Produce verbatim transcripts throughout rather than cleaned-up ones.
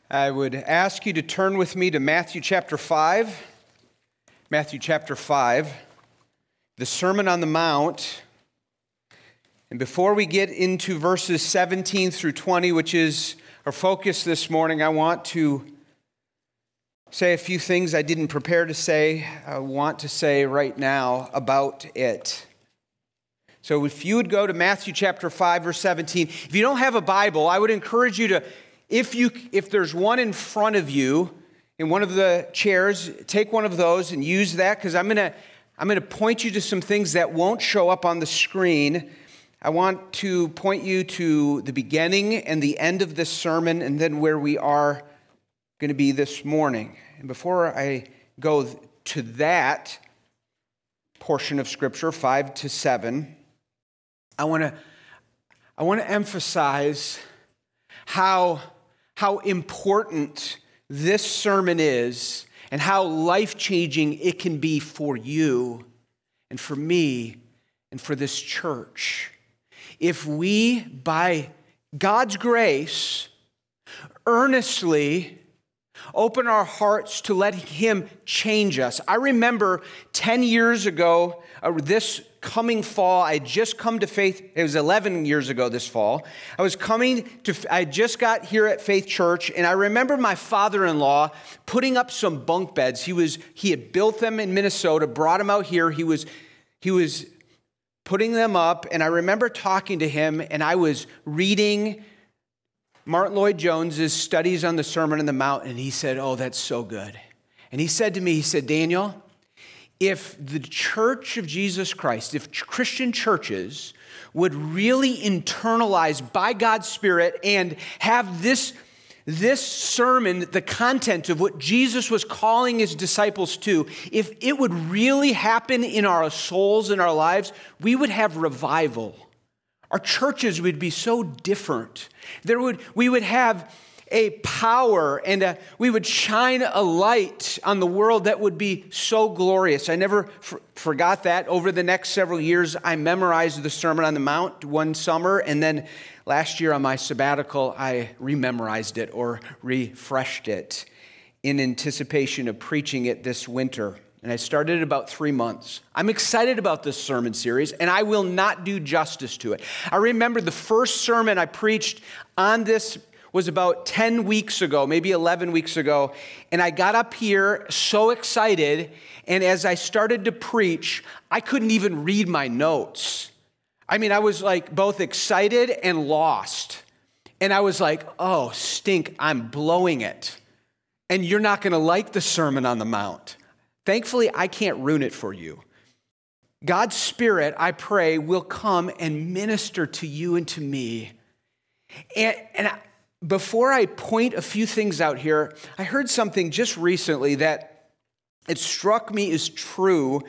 I would ask you to turn with me to Matthew chapter five. Matthew chapter five, the Sermon on the Mount. And before we get into verses seventeen through twenty, which is our focus this morning, I want to say a few things I didn't prepare to say, I want to say right now about it. So if you would go to Matthew chapter five, verse seventeen. If you don't have a Bible, I would encourage you to, if you if there's one in front of you in one of the chairs, take one of those and use that, because I'm gonna I'm gonna point you to some things that won't show up on the screen. I want to point you to the beginning and the end of this sermon, and then where we are going to be this morning. And before I go to that portion of Scripture, five to seven, I want to I want to emphasize how how important this sermon is and how life-changing it can be for you and for me and for this church if we, by God's grace, earnestly open our hearts to let Him change us. I remember ten years ago, uh, this coming fall, I had just come to faith. It was eleven years ago this fall. I was coming to, I just got here at Faith Church, and I remember my father-in-law putting up some bunk beds. He was, he had built them in Minnesota, brought them out here. He was, he was putting them up, and I remember talking to him, and I was reading Martin Lloyd-Jones's studies on the Sermon on the Mount, and he said, oh, that's so good. And he said to me, he said, Daniel, if the Church of Jesus Christ, if Christian churches would really internalize by God's Spirit and have this, this sermon, the content of what Jesus was calling his disciples to, if it would really happen in our souls and our lives, we would have revival. Our churches would be so different. There would, we would have a power and a, we would shine a light on the world that would be so glorious. I never f- forgot that. Over the next several years, I memorized the Sermon on the Mount one summer, and then last year on my sabbatical, I rememorized it or refreshed it in anticipation of preaching it this winter. And I started about three months. I'm excited about this sermon series, and I will not do justice to it. I remember the first sermon I preached on this was about ten weeks ago, maybe eleven weeks ago, and I got up here so excited, and as I started to preach, I couldn't even read my notes. I mean, I was like both excited and lost, and I was like, oh, stink, I'm blowing it, and you're not going to like the Sermon on the Mount. Thankfully, I can't ruin it for you. God's Spirit, I pray, will come and minister to you and to me. And, and I, before I point a few things out here, I heard something just recently that it struck me as true.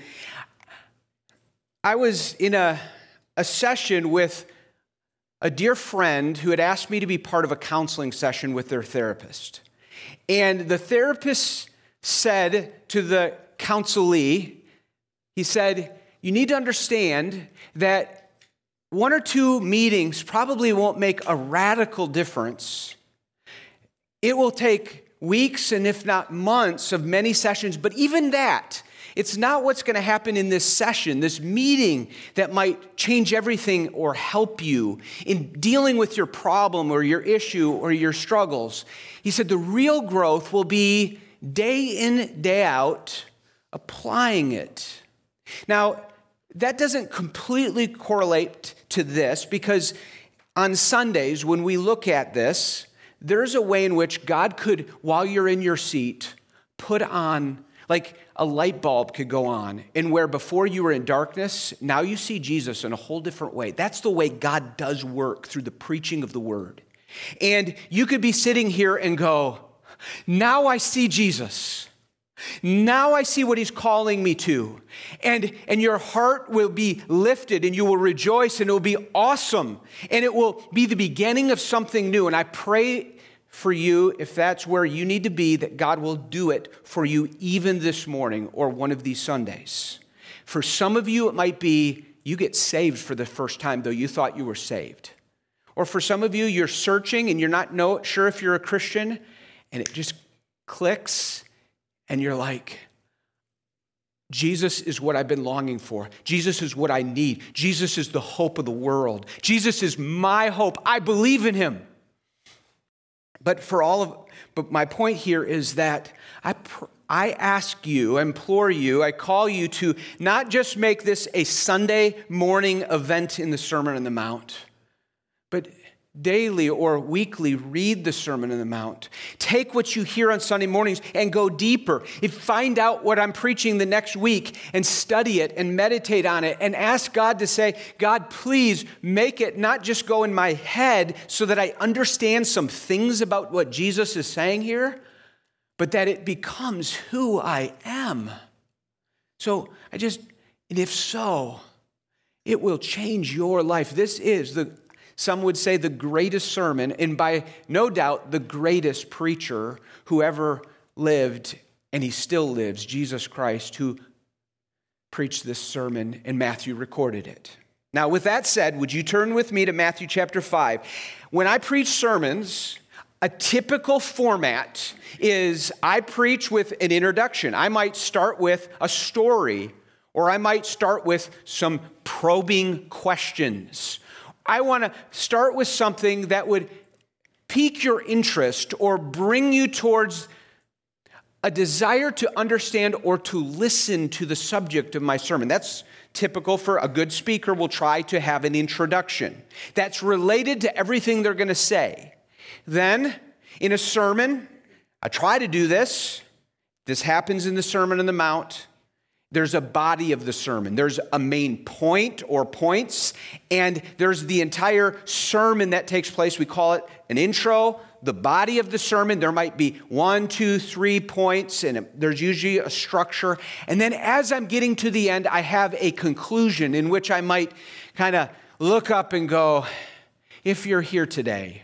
I was in a, a session with a dear friend who had asked me to be part of a counseling session with their therapist. And the therapist said to the counselee, he said, you need to understand that one or two meetings probably won't make a radical difference. It will take weeks and if not months of many sessions, but even that, it's not what's going to happen in this session, this meeting that might change everything or help you in dealing with your problem or your issue or your struggles. He said the real growth will be day in, day out, applying it. Now, that doesn't completely correlate to this, because on Sundays, when we look at this, there's a way in which God could, while you're in your seat, put on, like a light bulb could go on, and where before you were in darkness, now you see Jesus in a whole different way. That's the way God does work, through the preaching of the word. And you could be sitting here and go, now I see Jesus. Now I see what he's calling me to. And, and your heart will be lifted and you will rejoice and it will be awesome. And it will be the beginning of something new. And I pray for you, if that's where you need to be, that God will do it for you even this morning or one of these Sundays. For some of you, it might be you get saved for the first time, though you thought you were saved. Or for some of you, you're searching and you're not know, sure if you're a Christian, and it just clicks, and you're like, Jesus is what I've been longing for. Jesus is what I need. Jesus is the hope of the world. Jesus is my hope. I believe in him. But for all of, but my point here is that I, I ask you, I implore you, I call you to not just make this a Sunday morning event in the Sermon on the Mount, but daily or weekly read the Sermon on the Mount. Take what you hear on Sunday mornings and go deeper. If find out what I'm preaching the next week and study it and meditate on it and ask God to say, God, please make it not just go in my head so that I understand some things about what Jesus is saying here, but that it becomes who I am. So I just, and if so, it will change your life. This is the Some would say the greatest sermon, and by no doubt the greatest preacher who ever lived, and he still lives, Jesus Christ, who preached this sermon, and Matthew recorded it. Now, with that said, would you turn with me to Matthew chapter five? When I preach sermons, a typical format is I preach with an introduction. I might start with a story, or I might start with some probing questions. I want to start with something that would pique your interest or bring you towards a desire to understand or to listen to the subject of my sermon. That's typical for a good speaker will try to have an introduction that's related to everything they're going to say. Then, in a sermon, I try to do this. This happens in the Sermon on the Mount. There's a body of the sermon. There's a main point or points, and there's the entire sermon that takes place. We call it an intro, the body of the sermon. There might be one, two, three points, and there's usually a structure. And then as I'm getting to the end, I have a conclusion in which I might kind of look up and go, if you're here today,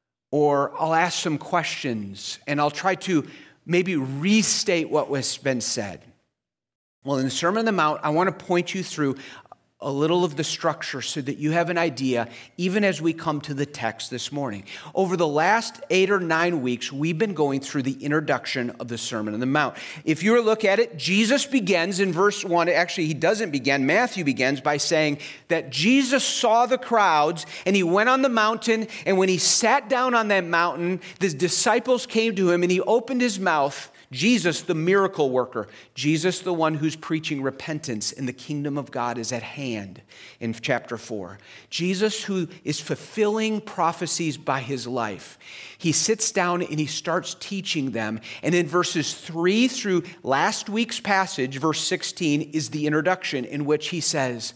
or I'll ask some questions, and I'll try to maybe restate what has been said. Well, in the Sermon on the Mount, I want to point you through a little of the structure so that you have an idea, even as we come to the text this morning. Over the last eight or nine weeks, we've been going through the introduction of the Sermon on the Mount. If you were to look at it, Jesus begins in verse one. Actually, he doesn't begin. Matthew begins by saying that Jesus saw the crowds and he went on the mountain. And when he sat down on that mountain, the disciples came to him and he opened his mouth. Jesus, the miracle worker, Jesus, the one who's preaching repentance and the kingdom of God is at hand in chapter four. Jesus, who is fulfilling prophecies by his life. He sits down and he starts teaching them. And in verses three through last week's passage, verse sixteen, is the introduction in which he says,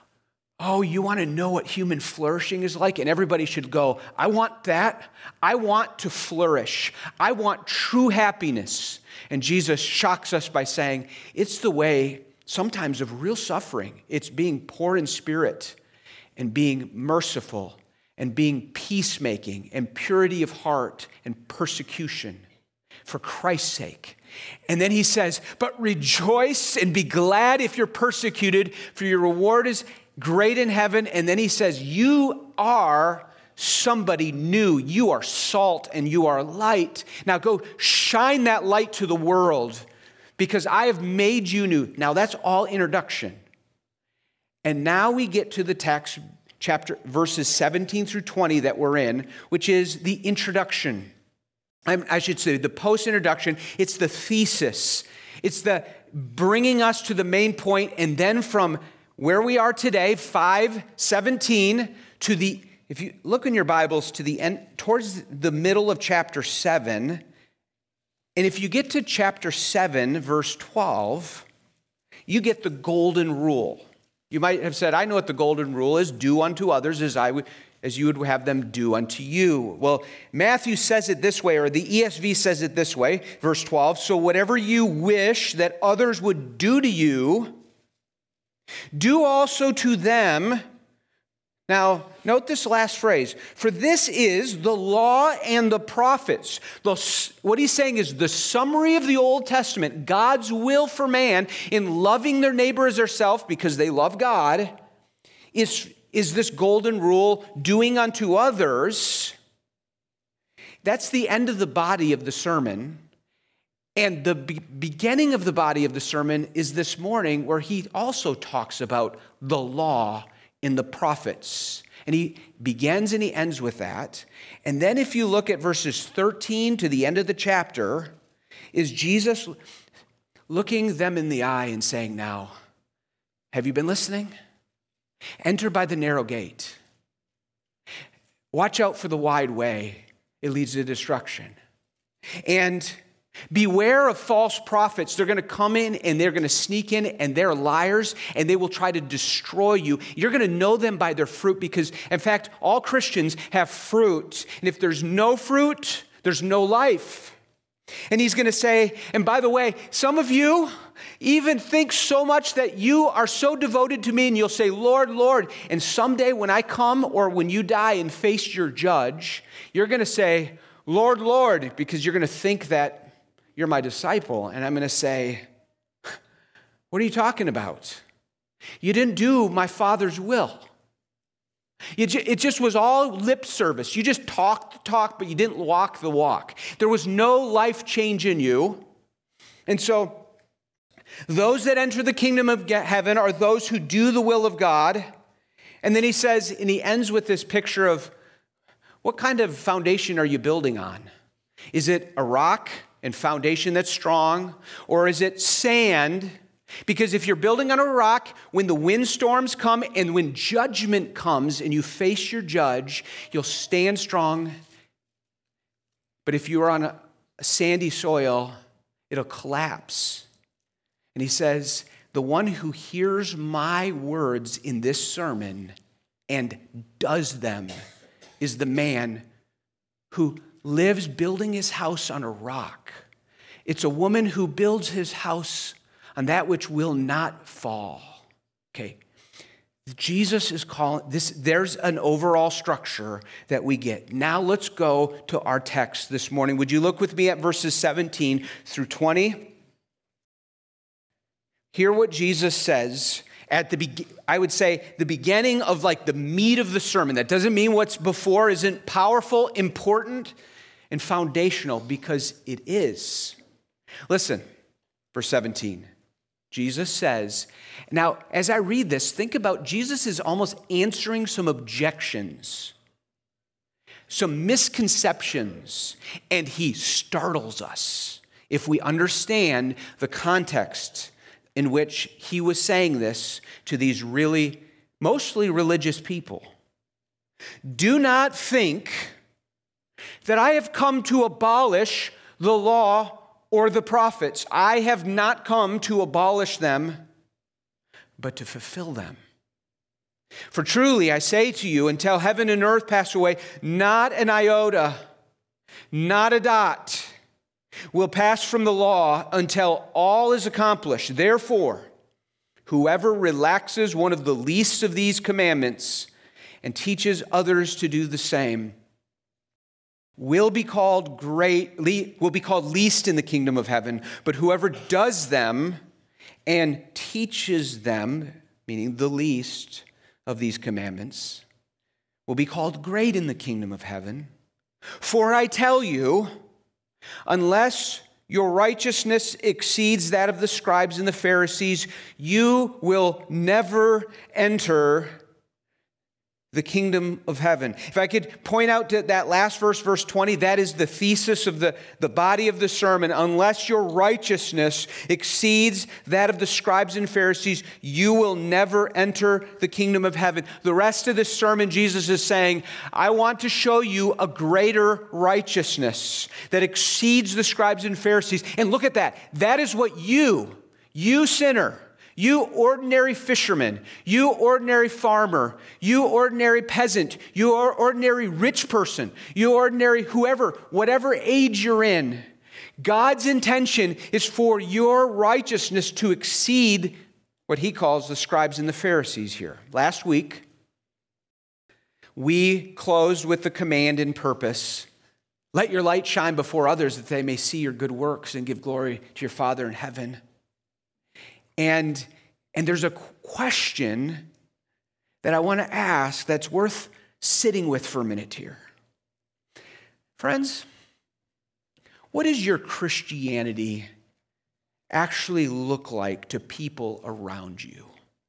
oh, you want to know what human flourishing is like? And everybody should go, I want that. I want to flourish. I want true happiness. And Jesus shocks us by saying, it's the way sometimes of real suffering. It's being poor in spirit and being merciful and being peacemaking and purity of heart and persecution for Christ's sake. And then he says, but rejoice and be glad if you're persecuted, for your reward is great in heaven. And then he says, you are somebody new. You are salt and you are light. Now go shine that light to the world because I have made you new. Now that's all introduction. And now we get to the text, chapter verses seventeen through twenty that we're in, which is the introduction. I should say the post-introduction. It's the thesis. It's the bringing us to the main point, and then from where we are today, five seventeen, to the, if you look in your Bibles, to the end, towards the middle of chapter seven, and if you get to chapter seven, verse twelve, you get the golden rule. You might have said, I know what the golden rule is, do unto others as I would, as you would have them do unto you. Well, Matthew says it this way, or the E S V says it this way, verse twelve, so whatever you wish that others would do to you, do also to them. Now, note this last phrase. For this is the law and the prophets. The, what he's saying is the summary of the Old Testament, God's will for man in loving their neighbor as theirself because they love God, is, is this golden rule, doing unto others. That's the end of the body of the sermon. And the be- beginning of the body of the sermon is this morning, where he also talks about the law in the prophets. And he begins and he ends with that. And then if you look at verses thirteen to the end of the chapter, is Jesus looking them in the eye and saying, now, have you been listening? Enter by the narrow gate. Watch out for the wide way. It leads to destruction. And beware of false prophets. They're going to come in and they're going to sneak in and they're liars and they will try to destroy you. You're going to know them by their fruit because, in fact, all Christians have fruit. And if there's no fruit, there's no life. And he's going to say, and by the way, some of you even think so much that you are so devoted to me and you'll say, Lord, Lord. And someday when I come or when you die and face your judge, you're going to say, Lord, Lord, because you're going to think that you're my disciple. And I'm going to say, what are you talking about? You didn't do my Father's will. You ju- it just was all lip service. You just talked the talk, but you didn't walk the walk. There was no life change in you. And so those that enter the kingdom of heaven are those who do the will of God. And then he says, and he ends with this picture of, what kind of foundation are you building on? Is it a rock and foundation that's strong? Or is it sand? Because if you're building on a rock, when the windstorms come and when judgment comes and you face your judge, you'll stand strong. But if you are on a, a sandy soil, it'll collapse. And he says, the one who hears my words in this sermon and does them is the man who lives building his house on a rock. It's a woman who builds his house on that which will not fall. Okay. Jesus is calling this, there's an overall structure that we get. Now let's go to our text this morning. Would you look with me at verses seventeen through twenty? Hear what Jesus says at the be- I would say the beginning of like the meat of the sermon. That doesn't mean what's before isn't powerful, important, and foundational, because it is. Listen, verse seventeen. Jesus says, now, as I read this, think about Jesus is almost answering some objections, some misconceptions, and he startles us if we understand the context in which he was saying this to these really, mostly religious people. Do not think that I have come to abolish the law or the prophets. I have not come to abolish them, but to fulfill them. For truly I say to you, until heaven and earth pass away, not an iota, not a dot will pass from the law until all is accomplished. Therefore, whoever relaxes one of the least of these commandments and teaches others to do the same will be called great, will be called least in the kingdom of heaven. But whoever does them and teaches them, meaning the least of these commandments, will be called great in the kingdom of heaven. For I tell you, unless your righteousness exceeds that of the scribes and the Pharisees, you will never enter the kingdom of heaven. If I could point out to that last verse, verse twenty, that is the thesis of the, the body of the sermon. Unless your righteousness exceeds that of the scribes and Pharisees, you will never enter the kingdom of heaven. The rest of the sermon, Jesus is saying, I want to show you a greater righteousness that exceeds the scribes and Pharisees. And look at that. That is what you, you sinner, you ordinary fisherman, you ordinary farmer, you ordinary peasant, you ordinary rich person, you ordinary whoever, whatever age you're in, God's intention is for your righteousness to exceed what he calls the scribes and the Pharisees here. Last week, we closed with the command and purpose, let your light shine before others that they may see your good works and give glory to your Father in heaven. And, and there's a question that I want to ask that's worth sitting with for a minute here. Friends, What does your Christianity actually look like to people around you?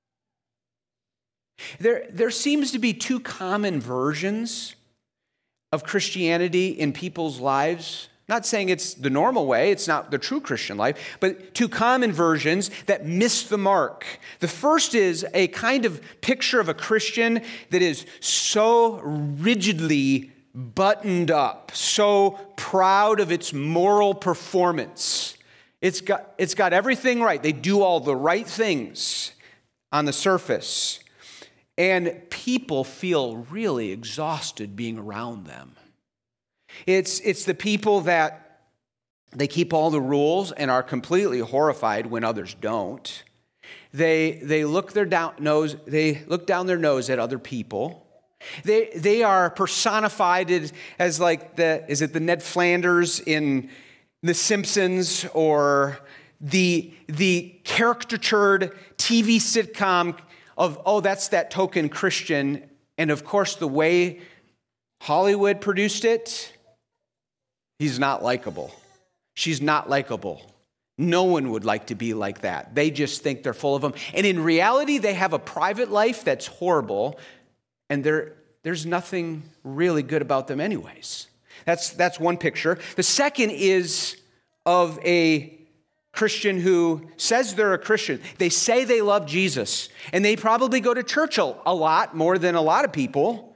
There, there seems to be two common versions of Christianity in people's lives. Not saying it's the normal way, it's not the true Christian life, but two common versions that miss the mark. The first is a kind of picture of a Christian that is so rigidly buttoned up, so proud of its moral performance. It's got, it's got everything right. They do all the right things on the surface. And people feel really exhausted being around them. It's, it's the people that they keep all the rules and are completely horrified when others don't. They, they look their down nose, they look down their nose at other people. They, they are personified as, as like the, is it the Ned Flanders in The Simpsons, or the, the caricatured T V sitcom of, oh, that's that token Christian. And of course, the way Hollywood produced it, he's not likable. She's not likable. No one would like to be like that. They just think they're full of them. And in reality, they have a private life that's horrible, and there, there's nothing really good about them anyways. That's, that's one picture. The second is of a Christian who says they're a Christian. They say they love Jesus, and they probably go to church a, a lot, more than a lot of people.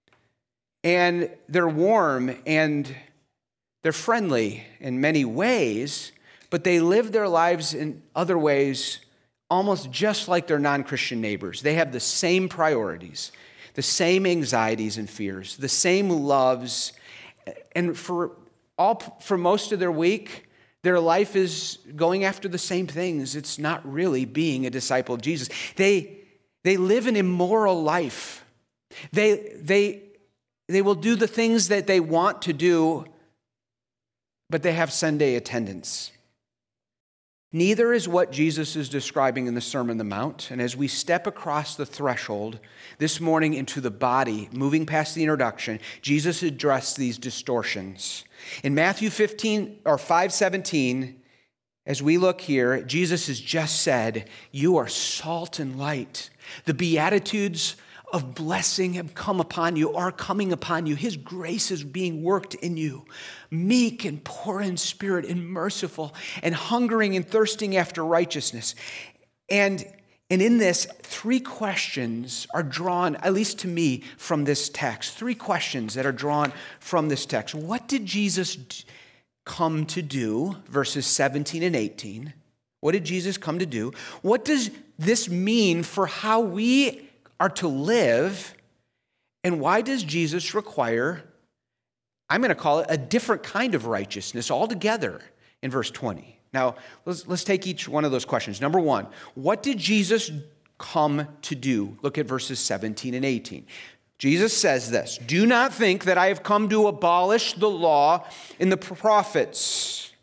And they're warm and they're friendly in many ways, but they live their lives in other ways almost just like their non-Christian neighbors. They have the same priorities, the same anxieties and fears, the same loves. And for all, for most of their week, their life is going after the same things. It's not really being a disciple of Jesus. They, they live an immoral life. They, they, they will do the things that they want to do, but they have Sunday attendance. Neither is what Jesus is describing in the Sermon on the Mount. And as we step across the threshold this morning into the body, moving past the introduction, Jesus addressed these distortions. In Matthew fifteen or five seventeen, as we look here, Jesus has just said, "You are salt and light. The Beatitudes of blessing have come upon you, are coming upon you. His grace is being worked in you. Meek and poor in spirit and merciful and hungering and thirsting after righteousness." And, and in this, three questions are drawn, at least to me, from this text. Three questions that are drawn from this text. What did Jesus come to do? Verses seventeen and eighteen. What did Jesus come to do? What does this mean for how we are to live, and why does Jesus require, I'm going to call it, a different kind of righteousness altogether in verse twenty? Now, let's, let's take each one of those questions. Number one, what did Jesus come to do? Look at verses seventeen and eighteen. Jesus says this, "Do not think that I have come to abolish the law and the prophets.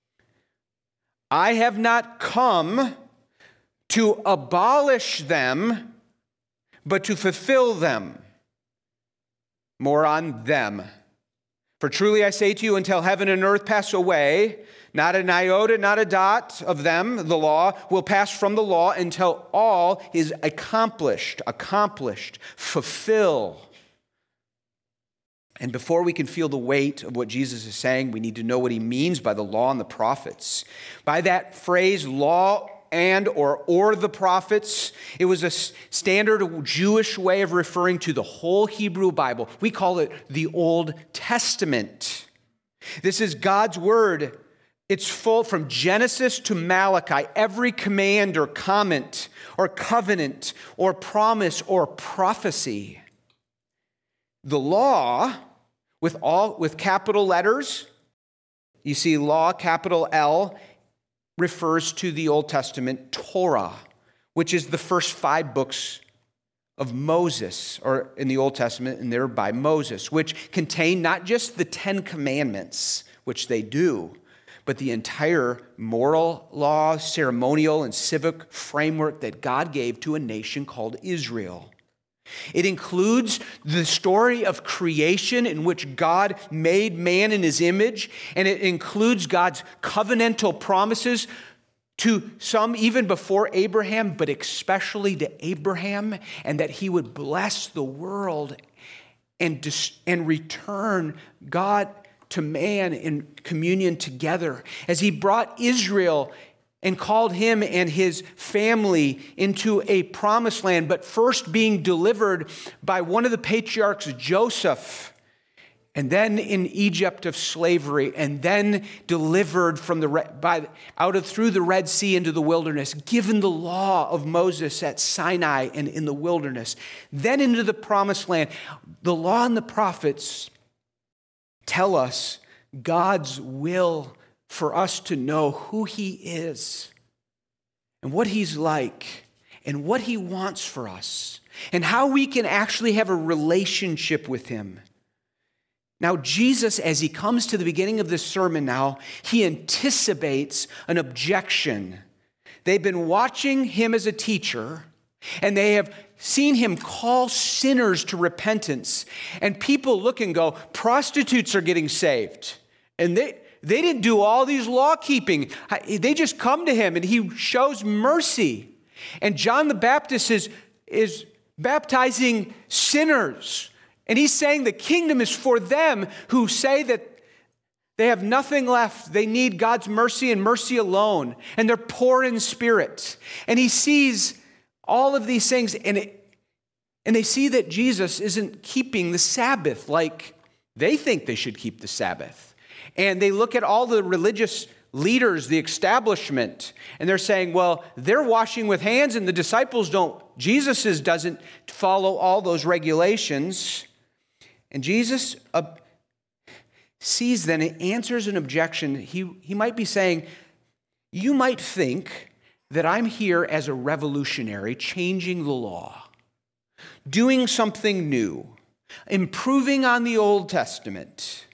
I have not come to abolish them, but to fulfill them." More on them. "For truly I say to you, until heaven and earth pass away, not an iota, not a dot of them, the law, will pass from the law until all is accomplished, accomplished, fulfill." And before we can feel the weight of what Jesus is saying, we need to know what he means by the law and the prophets. By that phrase, law and or or the prophets, it was a standard Jewish way of referring to the whole Hebrew Bible. We call it the Old Testament. This is God's word. It's full from Genesis to Malachi. Every command or comment or covenant or promise or prophecy. The law, with all with capital letters, you see law, capital L, refers to the Old Testament Torah, which is the first five books of Moses, or in the Old Testament, and they're by Moses, which contain not just the Ten Commandments, which they do, but the entire moral law, ceremonial, and civic framework that God gave to a nation called Israel. It includes the story of creation in which God made man in his image, and it includes God's covenantal promises to some even before Abraham, but especially to Abraham, and that he would bless the world and, dis- and return God to man in communion together. As he brought Israel and called him and his family into a promised land, but first being delivered by one of the patriarchs, Joseph, and then in Egypt of slavery, and then delivered from the by out of through the Red Sea into the wilderness, given the law of Moses at Sinai and in the wilderness, then into the promised land. The law and the prophets tell us God's will for us to know who he is and what he's like and what he wants for us and how we can actually have a relationship with him. Now, Jesus, as he comes to the beginning of this sermon now, he anticipates an objection. They've been watching him as a teacher, and they have seen him call sinners to repentance. And people look and go, prostitutes are getting saved. And they, they didn't do all these law keeping. They just come to him and he shows mercy. And John the Baptist is, is baptizing sinners. And he's saying the kingdom is for them who say that they have nothing left. They need God's mercy and mercy alone. And they're poor in spirit. And he sees all of these things, and it, and they see that Jesus isn't keeping the Sabbath like they think they should keep the Sabbath. And they look at all the religious leaders, the establishment, and they're saying, well, they're washing with hands and the disciples don't. Jesus is, doesn't follow all those regulations. And Jesus uh, sees then, it answers an objection. He, he might be saying, you might think that I'm here as a revolutionary, changing the law, doing something new, improving on the Old Testament.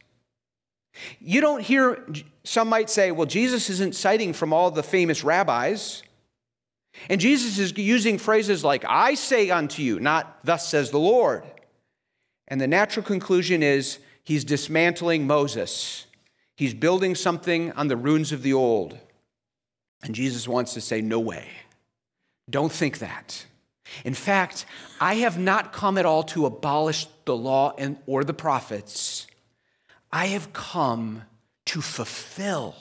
You don't hear, some might say, well, Jesus isn't citing from all the famous rabbis. And Jesus is using phrases like, I say unto you, not thus says the Lord. And the natural conclusion is he's dismantling Moses. He's building something on the ruins of the old. And Jesus wants to say, no way. Don't think that. In fact, I have not come at all to abolish the law and or the prophets. I have come to fulfill.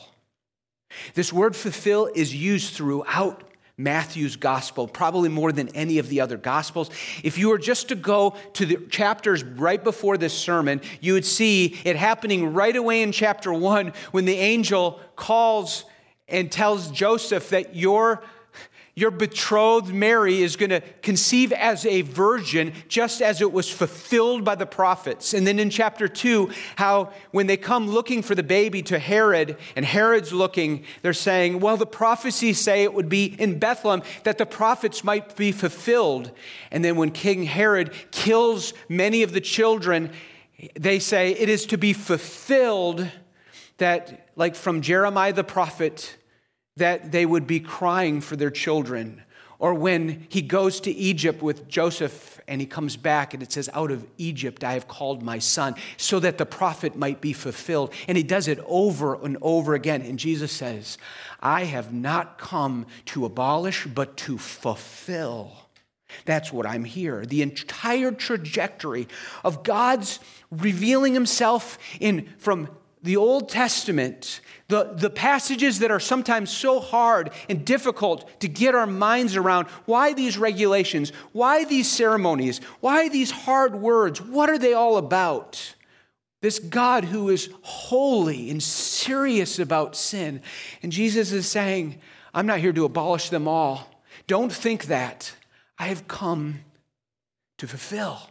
This word fulfill is used throughout Matthew's gospel, probably more than any of the other gospels. If you were just to go to the chapters right before this sermon, you would see it happening right away in chapter one when the angel calls and tells Joseph that your, your betrothed Mary is going to conceive as a virgin, just as it was fulfilled by the prophets. And then in chapter two, how when they come looking for the baby to Herod, and Herod's looking, they're saying, well, the prophecies say it would be in Bethlehem, that the prophets might be fulfilled. And then when King Herod kills many of the children, they say it is to be fulfilled that, like from Jeremiah the prophet, that they would be crying for their children. Or when he goes to Egypt with Joseph and he comes back and it says, out of Egypt I have called my son, so that the prophet might be fulfilled. And he does it over and over again. And Jesus says, I have not come to abolish, but to fulfill. That's what I'm here. The entire trajectory of God's revealing himself in from the Old Testament, the, the passages that are sometimes so hard and difficult to get our minds around. Why these regulations? Why these ceremonies? Why these hard words? What are they all about? This God who is holy and serious about sin. And Jesus is saying, I'm not here to abolish them all. Don't think that. I have come to fulfill.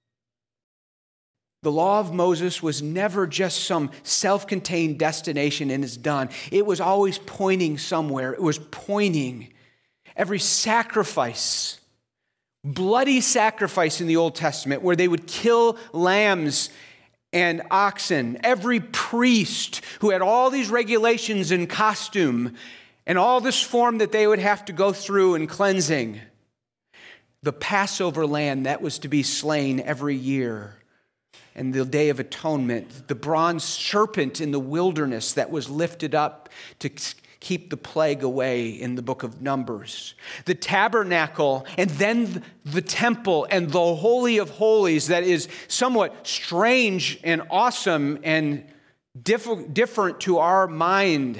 The law of Moses was never just some self-contained destination and is done. It was always pointing somewhere. It was pointing. Every sacrifice, bloody sacrifice in the Old Testament, where they would kill lambs and oxen. Every priest who had all these regulations and costume and all this form that they would have to go through in cleansing. the Passover lamb that was to be slain every year, and the Day of Atonement, the bronze serpent in the wilderness that was lifted up to keep the plague away in the book of Numbers, the tabernacle, and then the temple and the Holy of Holies that is somewhat strange and awesome and diff- different to our mind.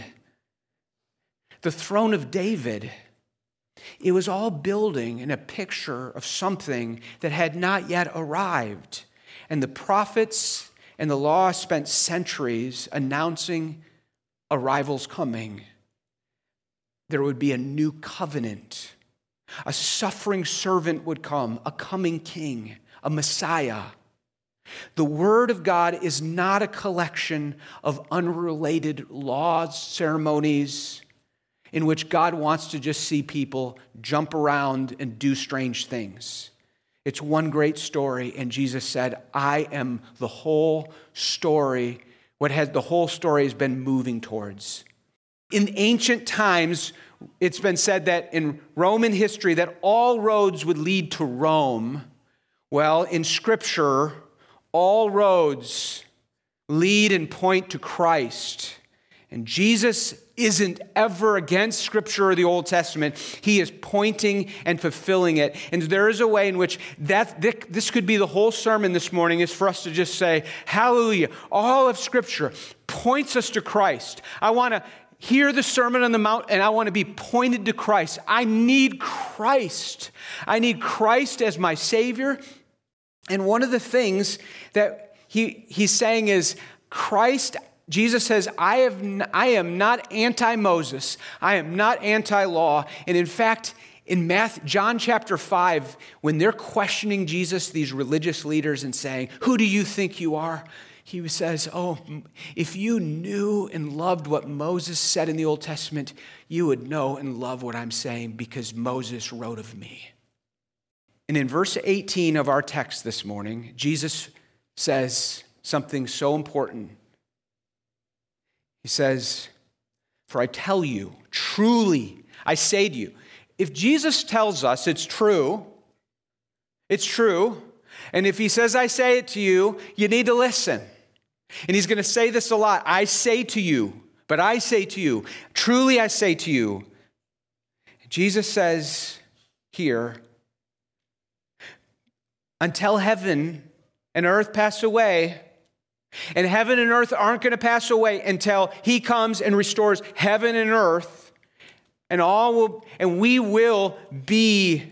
The throne of David. It was all building in a picture of something that had not yet arrived. And the prophets and the law spent centuries announcing arrival's coming. There would be a new covenant. A suffering servant would come, a coming king, a Messiah. The Word of God is not a collection of unrelated laws, ceremonies, in which God wants to just see people jump around and do strange things. It's one great story, and Jesus said, I am the whole story, what has the whole story has been moving towards. In ancient times, it's been said that in Roman history that all roads would lead to Rome. Well, in Scripture, all roads lead and point to Christ. And Jesus isn't ever against Scripture or the Old Testament. He is pointing and fulfilling it. And there is a way in which that this could be the whole sermon this morning, is for us to just say, hallelujah, all of Scripture points us to Christ. I want to hear the Sermon on the Mount, and I want to be pointed to Christ. I need Christ. I need Christ as my Savior. And one of the things that he, he's saying is, Christ, Jesus says, I, have, I am not anti-Moses. I am not anti-law. And in fact, in Matthew, John chapter five, when they're questioning Jesus, these religious leaders, and saying, who do you think you are? He says, oh, if you knew and loved what Moses said in the Old Testament, you would know and love what I'm saying because Moses wrote of me. And in verse eighteen of our text this morning, Jesus says something so important. He says, for I tell you, truly, I say to you, if Jesus tells us it's true, it's true, and if he says, I say it to you, you need to listen. And he's going to say this a lot. I say to you, but I say to you, truly I say to you. Jesus says here, until heaven and earth pass away, and heaven and earth aren't going to pass away until he comes and restores heaven and earth, and all will, and we will be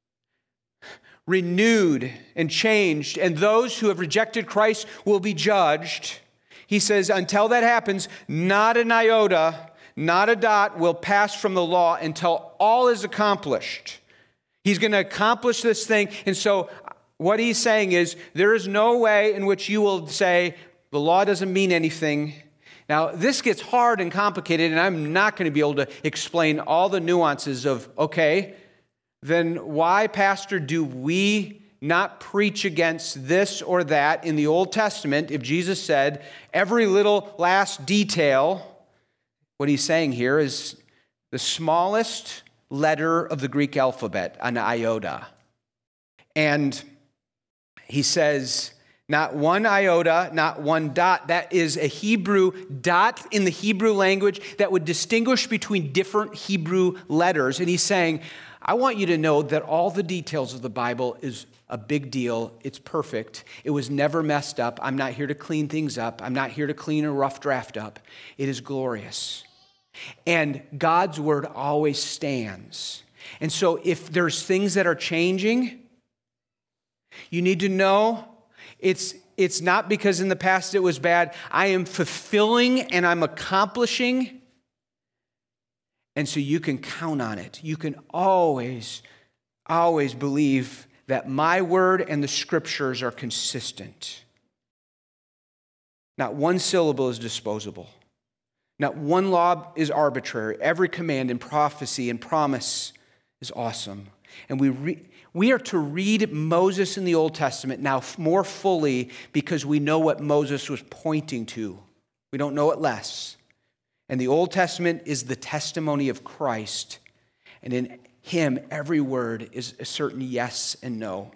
renewed and changed, and those who have rejected Christ will be judged. He says, until that happens, not an iota, not a dot will pass from the law until all is accomplished. He's going to accomplish this thing, and so what he's saying is, there is no way in which you will say, the law doesn't mean anything. Now, this gets hard and complicated, and I'm not going to be able to explain all the nuances of, okay, then why, Pastor, do we not preach against this or that in the Old Testament if Jesus said every little last detail? What he's saying here is the smallest letter of the Greek alphabet, an iota. And he says, not one iota, not one dot. That is a Hebrew dot in the Hebrew language that would distinguish between different Hebrew letters. And he's saying, I want you to know that all the details of the Bible is a big deal. It's perfect. It was never messed up. I'm not here to clean things up. I'm not here to clean a rough draft up. It is glorious. And God's word always stands. And so if there's things that are changing, you need to know it's, it's not because in the past it was bad. I am fulfilling and I'm accomplishing. And so you can count on it. You can always, always believe that my word and the scriptures are consistent. Not one syllable is disposable. Not one law is arbitrary. Every command and prophecy and promise is awesome. And we re- we are to read Moses in the Old Testament now more fully because we know what Moses was pointing to. We don't know it less. And the Old Testament is the testimony of Christ. And in him, every word is a certain yes and no.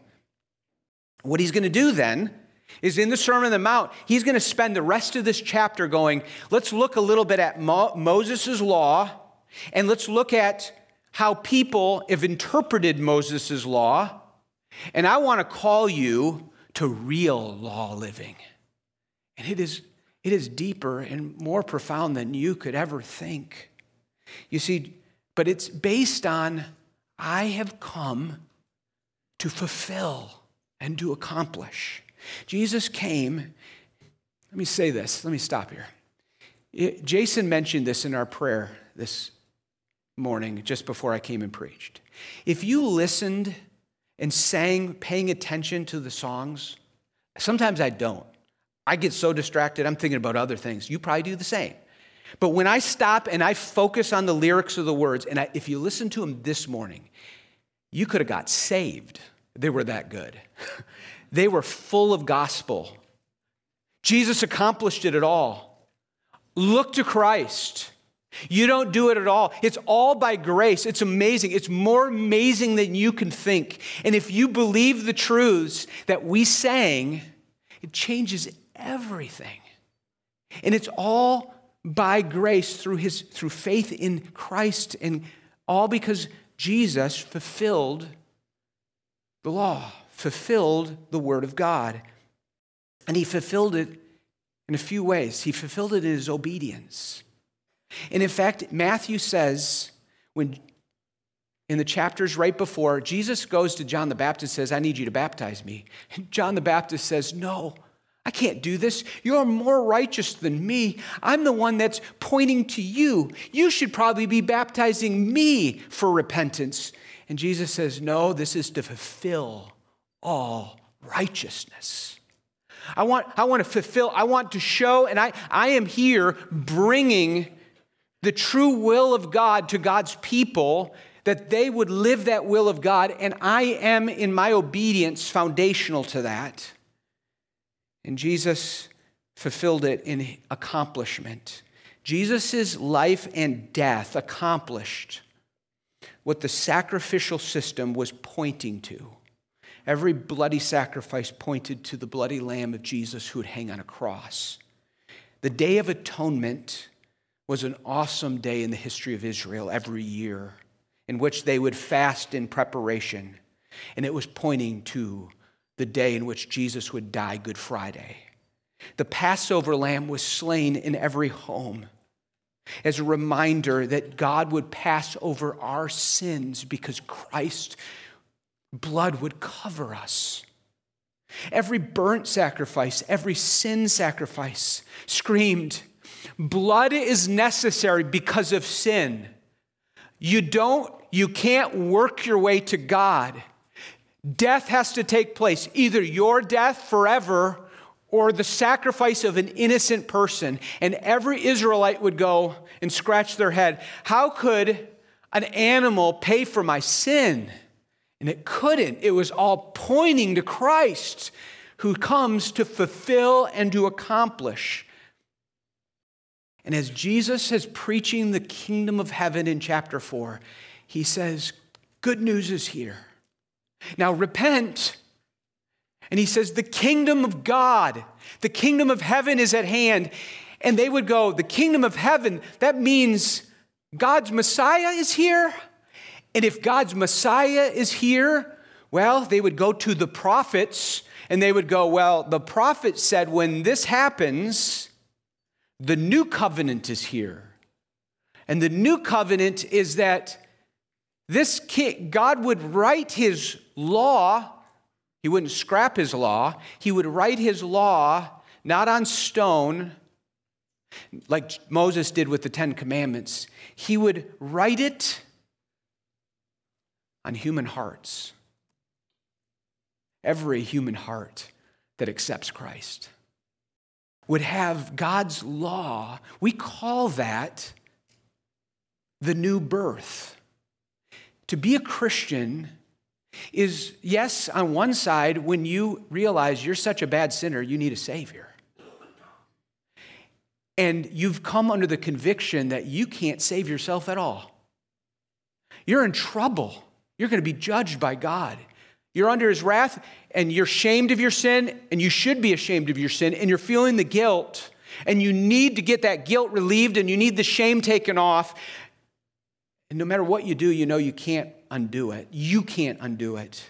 What he's going to do then is in the Sermon on the Mount, he's going to spend the rest of this chapter going, let's look a little bit at Mo- Moses' law, and let's look at how people have interpreted Moses' law. And I want to call you to real law living. And it is, it is deeper and more profound than you could ever think. You see, but it's based on, I have come to fulfill and to accomplish. Jesus came, let me say this, let me stop here. It, Jason mentioned this in our prayer this morning, just before I came and preached. If you listened and sang, paying attention to the songs, sometimes I don't. I get so distracted, I'm thinking about other things. You probably do the same. But when I stop and I focus on the lyrics of the words, and I, if you listen to them this morning, you could have got saved. They were that good. They were full of gospel. Jesus accomplished it at all. Look to Christ. You don't do it at all. It's all by grace. It's amazing. It's more amazing than you can think. And if you believe the truths that we sang, it changes everything. And it's all by grace through his through faith in Christ, and all because Jesus fulfilled the law, fulfilled the word of God. And he fulfilled it in a few ways. He fulfilled it in his obedience. And in fact, Matthew says, when in the chapters right before, Jesus goes to John the Baptist and says, I need you to baptize me. And John the Baptist says, no, I can't do this. You're more righteous than me. I'm the one that's pointing to you. You should probably be baptizing me for repentance. And Jesus says, no, this is to fulfill all righteousness. I want, I want to fulfill, I want to show, and I, I am here bringing the true will of God to God's people, that they would live that will of God, and I am in my obedience foundational to that. And Jesus fulfilled it in accomplishment. Jesus' life and death accomplished what the sacrificial system was pointing to. Every bloody sacrifice pointed to the bloody lamb of Jesus who would hang on a cross. The Day of Atonement was an awesome day in the history of Israel every year, in which they would fast in preparation. And it was pointing to the day in which Jesus would die, Good Friday. The Passover lamb was slain in every home as a reminder that God would pass over our sins because Christ's blood would cover us. Every burnt sacrifice, every sin sacrifice screamed, blood is necessary because of sin. You don't, you can't work your way to God. Death has to take place, either your death forever or the sacrifice of an innocent person. And every Israelite would go and scratch their head. How could an animal pay for my sin? And it couldn't. It was all pointing to Christ, who comes to fulfill and to accomplish. And as Jesus is preaching the kingdom of heaven in chapter four, he says, good news is here. Now repent. And he says, the kingdom of God, the kingdom of heaven is at hand. And they would go, the kingdom of heaven, that means God's Messiah is here. And if God's Messiah is here, well, they would go to the prophets and they would go, well, the prophet said when this happens, the new covenant is here. And the new covenant is that this king, God would write his law. He wouldn't scrap his law. He would write his law not on stone like Moses did with the Ten Commandments. He would write it on human hearts. Every human heart that accepts Christ would have God's law. We call that the new birth. To be a Christian is, yes, on one side, when you realize you're such a bad sinner, you need a Savior. And you've come under the conviction that you can't save yourself at all. you're in trouble. You're going to be judged by God. You're under his wrath, and you're ashamed of your sin, and you should be ashamed of your sin, and you're feeling the guilt, and you need to get that guilt relieved, and you need the shame taken off. And no matter what you do, you know you can't undo it. You can't undo it.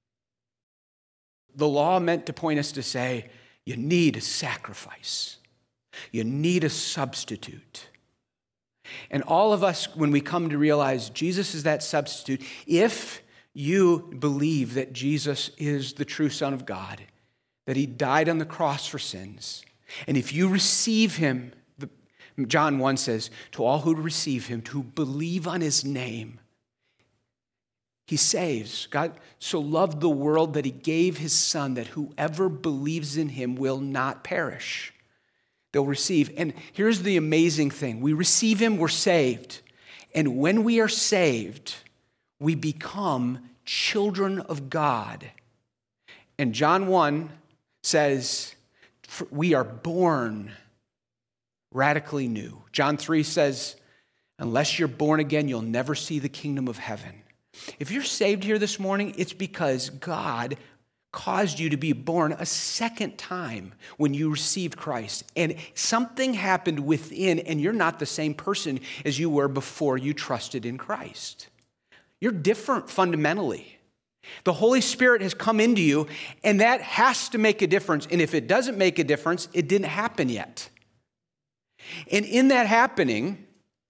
The law meant to point us to say, you need a sacrifice. You need a substitute. And all of us, when we come to realize Jesus is that substitute, if you believe that Jesus is the true Son of God, that he died on the cross for sins, and if you receive him, John one says, to all who receive him, to believe on his name, he saves. God so loved the world that he gave his Son, that whoever believes in him will not perish. They'll receive. And here's the amazing thing. We receive him, we're saved. And when we are saved, we become children of God. And John one says, we are born radically new. John three says, unless you're born again, you'll never see the kingdom of heaven. If you're saved here this morning, it's because God caused you to be born a second time when you received Christ. And something happened within, and you're not the same person as you were before you trusted in Christ. You're different fundamentally. The Holy Spirit has come into you, and that has to make a difference. And if it doesn't make a difference, it didn't happen yet. And in that happening,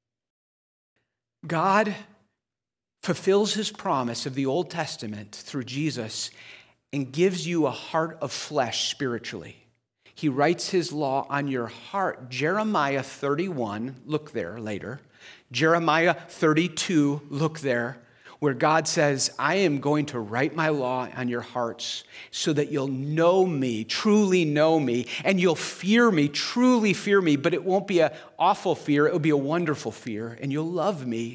God fulfills his promise of the Old Testament through Jesus and gives you a heart of flesh spiritually. He writes his law on your heart. Jeremiah thirty-one, look there later. Jeremiah thirty-two, look there, where God says, I am going to write my law on your hearts so that you'll know me, truly know me, and you'll fear me, truly fear me, but it won't be an awful fear, it will be a wonderful fear, and you'll love me,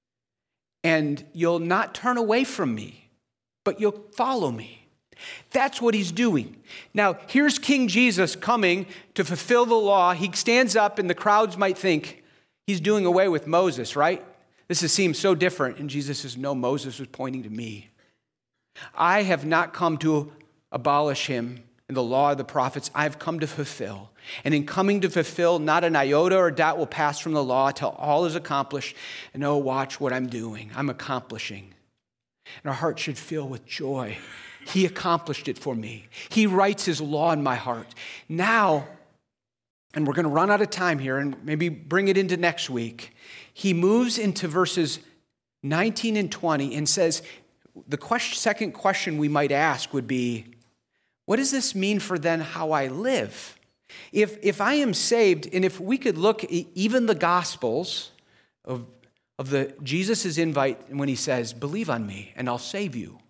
and you'll not turn away from me, but you'll follow me. That's what he's doing. Now, here's King Jesus coming to fulfill the law. He stands up, and the crowds might think he's doing away with Moses, right? This has seemed so different. And Jesus says, no, Moses was pointing to me. I have not come to abolish him and the law of the prophets. I've come to fulfill. And in coming to fulfill, not an iota or dot will pass from the law till all is accomplished. And oh, watch what I'm doing. I'm accomplishing. And our heart should fill with joy. He accomplished it for me. He writes his law in my heart. Now, and we're going to run out of time here and maybe bring it into next week. He moves into verses nineteen and twenty and says, the question, second question we might ask would be, what does this mean for then how I live? If, if I am saved, and if we could look at even the Gospels of, of the Jesus' invite when he says, believe on me and I'll save you.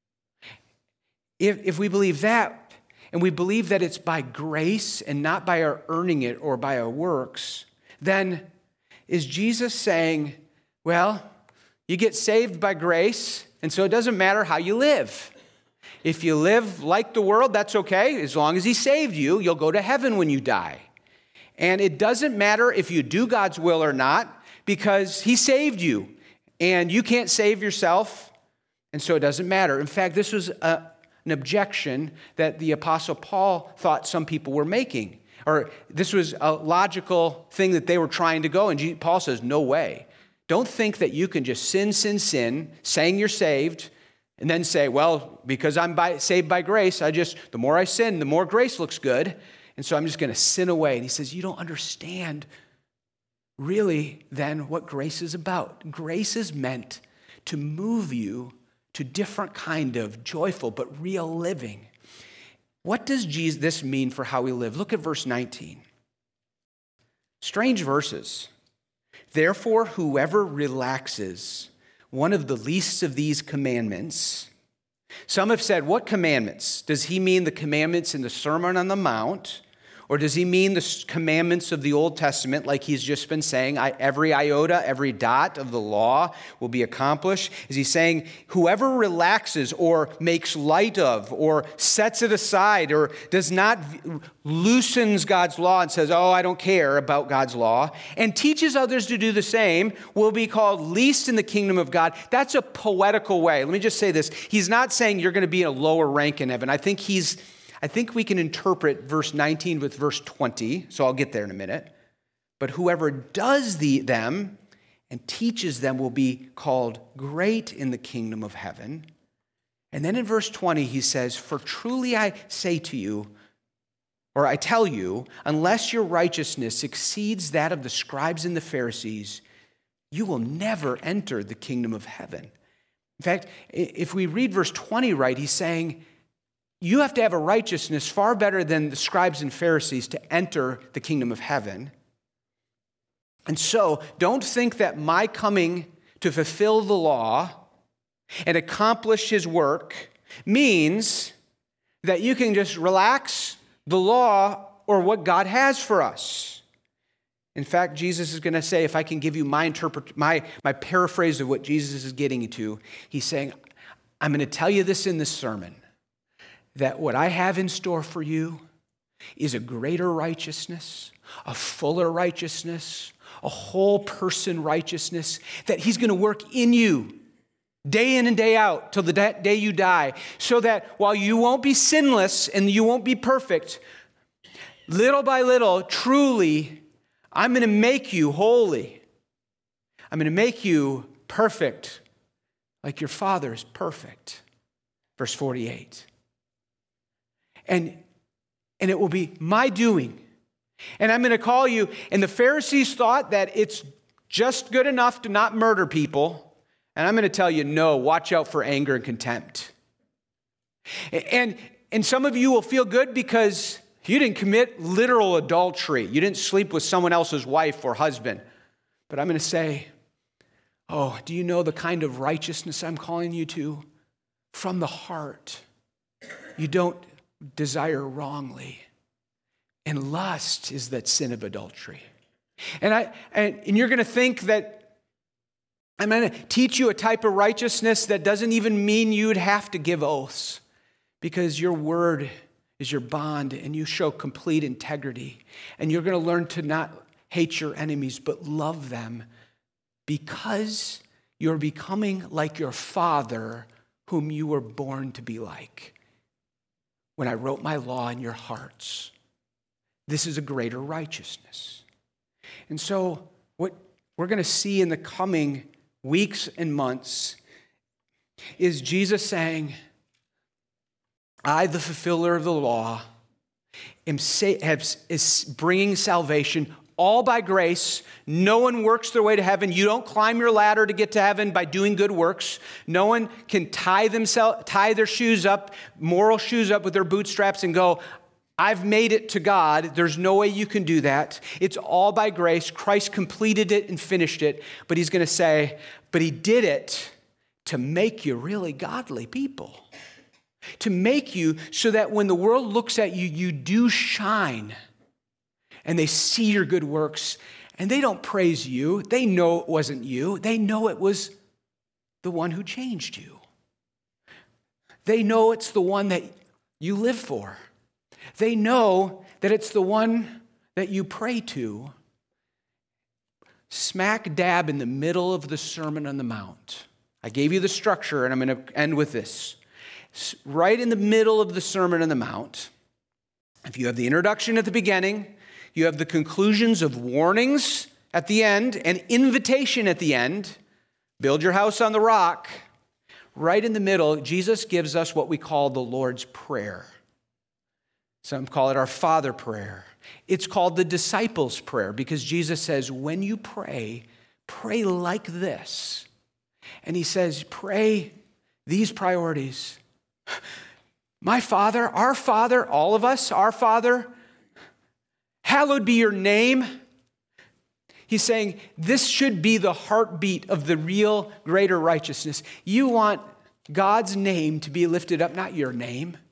If, if we believe that, and we believe that it's by grace and not by our earning it or by our works, then is Jesus saying, well, you get saved by grace, and so it doesn't matter how you live. If you live like the world, that's okay. As long as he saved you, you'll go to heaven when you die. And it doesn't matter if you do God's will or not, because he saved you, and you can't save yourself, and so it doesn't matter. In fact, this was a an objection that the Apostle Paul thought some people were making. Or this was a logical thing that they were trying to go. And Paul says, no way. Don't think that you can just sin, sin, sin, saying you're saved, and then say, well, because I'm by, saved by grace, I just, the more I sin, the more grace looks good. And so I'm just going to sin away. And he says, you don't understand really then what grace is about. Grace is meant to move you to different kind of joyful but real living. What does Jesus, this mean for how we live? Look at verse nineteen. Strange verses. Therefore, whoever relaxes one of the least of these commandments. Some have said, what commandments? Does he mean the commandments in the Sermon on the Mount? Or does he mean the commandments of the Old Testament, like he's just been saying, I, every iota, every dot of the law will be accomplished? Is he saying whoever relaxes or makes light of or sets it aside or does not loosens God's law and says, oh, I don't care about God's law, and teaches others to do the same will be called least in the kingdom of God? That's a poetical way. Let me just say this. He's not saying you're going to be in a lower rank in heaven. I think he's I think we can interpret verse nineteen with verse twenty, so I'll get there in a minute. But whoever does the, them and teaches them will be called great in the kingdom of heaven. And then in verse twenty, he says, for truly I say to you, or I tell you, unless your righteousness exceeds that of the scribes and the Pharisees, you will never enter the kingdom of heaven. In fact, if we read verse twenty right, he's saying, you have to have a righteousness far better than the scribes and Pharisees to enter the kingdom of heaven. And so, don't think that my coming to fulfill the law and accomplish his work means that you can just relax the law or what God has for us. In fact, Jesus is going to say, if I can give you my interpret, my, my paraphrase of what Jesus is getting to, he's saying, I'm going to tell you this in this sermon, that what I have in store for you is a greater righteousness, a fuller righteousness, a whole person righteousness that he's going to work in you day in and day out till the day you die, so that while you won't be sinless and you won't be perfect, little by little, truly, I'm going to make you holy. I'm going to make you perfect like your Father is perfect. Verse forty-eight. And, and it will be my doing. And I'm going to call you. And the Pharisees thought that it's just good enough to not murder people. And I'm going to tell you, no, watch out for anger and contempt. And, and some of you will feel good because you didn't commit literal adultery. You didn't sleep with someone else's wife or husband. But I'm going to say, oh, do you know the kind of righteousness I'm calling you to? From the heart. You don't desire wrongly. And lust is that sin of adultery. And I and, and you're going to think that I'm going to teach you a type of righteousness that doesn't even mean you'd have to give oaths, because your word is your bond and you show complete integrity. And you're going to learn to not hate your enemies, but love them, because you're becoming like your Father whom you were born to be like. When I wrote my law in your hearts, this is a greater righteousness. And so what we're going to see in the coming weeks and months is Jesus saying, I, the fulfiller of the law, am sa- have, is bringing salvation all by grace. No one works their way to heaven. You don't climb your ladder to get to heaven by doing good works. No one can tie themselves, tie their shoes up, moral shoes up with their bootstraps and go, I've made it to God. There's no way you can do that. It's all by grace. Christ completed it and finished it. But he's going to say, but he did it to make you really godly people. To make you so that when the world looks at you, you do shine. And they see your good works, and they don't praise you. They know it wasn't you. They know it was the one who changed you. They know it's the one that you live for. They know that it's the one that you pray to. Smack dab in the middle of the Sermon on the Mount. I gave you the structure, and I'm going to end with this. Right in the middle of the Sermon on the Mount, if you have the introduction at the beginning, you have the conclusions of warnings at the end and invitation at the end. Build your house on the rock. Right in the middle, Jesus gives us what we call the Lord's Prayer. Some call it our Father prayer. It's called the disciples' prayer because Jesus says, when you pray, pray like this. And he says, pray these priorities. My Father, our Father, all of us, our Father, hallowed be your name. He's saying this should be the heartbeat of the real greater righteousness. You want God's name to be lifted up, not your name.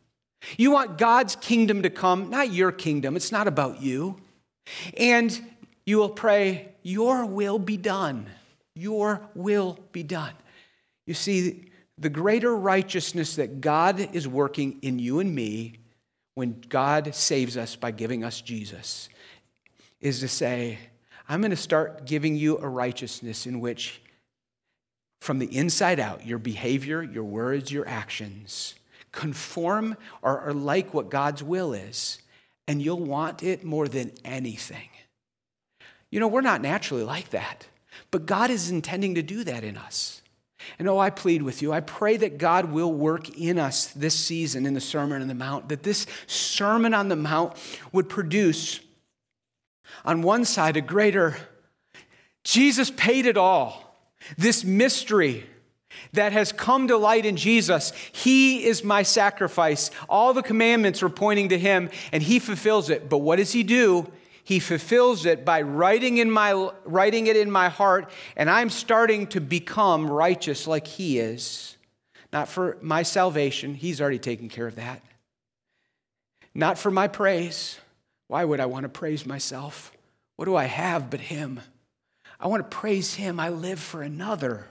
You want God's kingdom to come, not your kingdom. It's not about you. And you will pray, your will be done. Your will be done. You see, the greater righteousness that God is working in you and me when God saves us by giving us Jesus is to say, I'm going to start giving you a righteousness in which from the inside out, your behavior, your words, your actions conform or are like what God's will is, and you'll want it more than anything. You know, we're not naturally like that, but God is intending to do that in us. And oh, I plead with you, I pray that God will work in us this season in the Sermon on the Mount, that this Sermon on the Mount would produce on one side a greater, Jesus paid it all. This mystery that has come to light in Jesus, he is my sacrifice. All the commandments are pointing to him, and he fulfills it. But what does he do? He fulfills it by writing in my writing it in my heart, and I'm starting to become righteous like he is. Not for my salvation. He's already taken care of that. Not for my praise. Why would I want to praise myself? What do I have but him? I want to praise him. I live for another.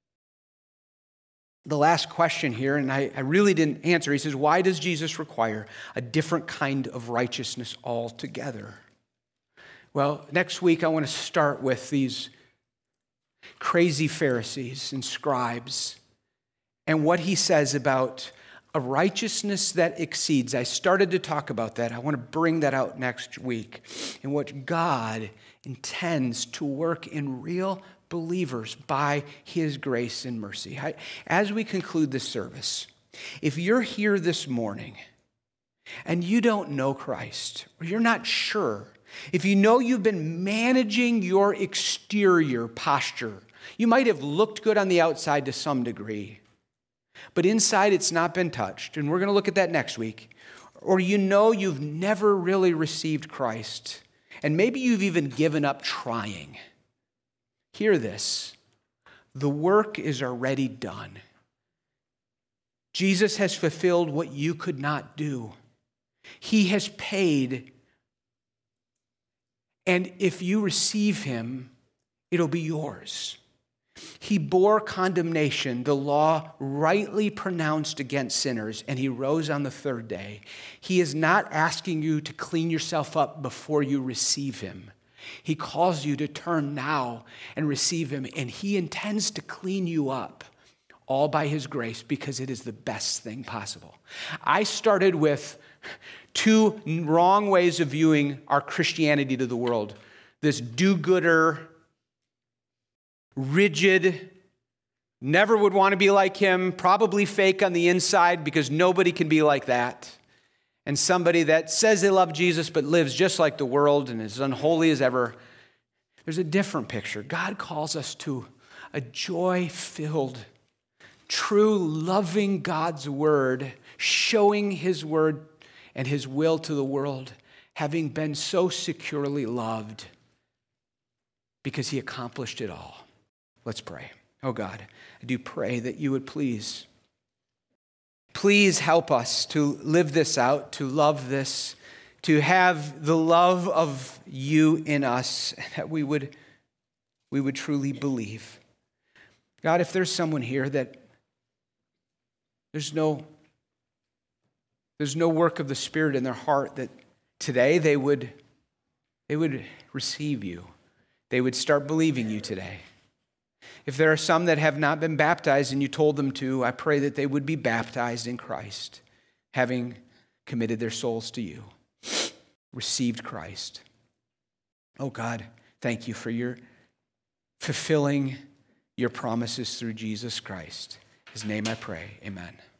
The last question here, and I, I really didn't answer. He says, why does Jesus require a different kind of righteousness altogether? Well, next week I want to start with these crazy Pharisees and scribes and what he says about a righteousness that exceeds. I started to talk about that. I want to bring that out next week, in what God intends to work in real believers by his grace and mercy. I, as we conclude this service, if you're here this morning and you don't know Christ, or you're not sure, if you know you've been managing your exterior posture, you might have looked good on the outside to some degree, but inside it's not been touched, and we're going to look at that next week. Or you know you've never really received Christ, and maybe you've even given up trying. Hear this. The work is already done. Jesus has fulfilled what you could not do. He has paid, and if you receive him, it'll be yours. He bore condemnation, the law rightly pronounced against sinners, and he rose on the third day. He is not asking you to clean yourself up before you receive him. He calls you to turn now and receive him, and he intends to clean you up all by his grace because it is the best thing possible. I started with two wrong ways of viewing our Christianity to the world. This do-gooder, rigid, never would want to be like him, probably fake on the inside because nobody can be like that. And somebody that says they love Jesus but lives just like the world and is unholy as ever. There's a different picture. God calls us to a joy-filled, true, loving God's word, showing his word and his will to the world, having been so securely loved because he accomplished it all. Let's pray. Oh God, I do pray that you would please, please help us to live this out, to love this, to have the love of you in us, that we would, we would truly believe. God, if there's someone here that there's no, there's no work of the Spirit in their heart, that today they would, they would receive you. They would start believing you today. If there are some that have not been baptized and you told them to, I pray that they would be baptized in Christ, having committed their souls to you, received Christ. Oh God, thank you for your fulfilling your promises through Jesus Christ. In his name I pray, amen.